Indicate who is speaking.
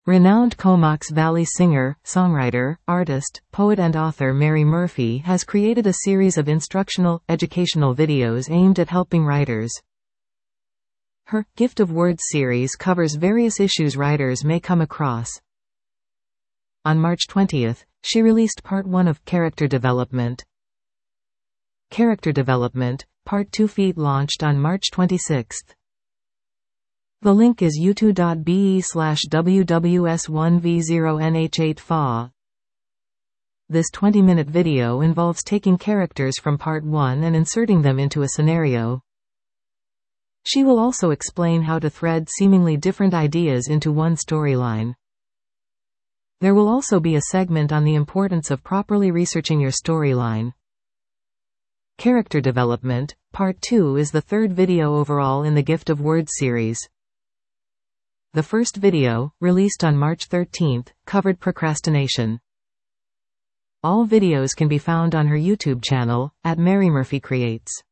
Speaker 1: Renowned Comox Valley singer, songwriter, artist, poet and author Mary Murphy has created a series of instructional, educational videos aimed at helping writers. Her Gift of Words series covers various issues writers may come across. On March 20, she released Part 1 of Character Development. Character Development, Part 2 feat launched on March 26. The link is youtube.be/WWS1V0NH8FA. This 20-minute video involves taking characters from Part 1 and inserting them into a scenario. She will also explain how to thread seemingly different ideas into one storyline. There will also be a segment on the importance of properly researching your storyline. Character Development, Part 2 is the third video overall in the Gift of Words series. The first video, released on March 13, covered procrastination. All videos can be found on her YouTube channel, @MaryMurphyCreates.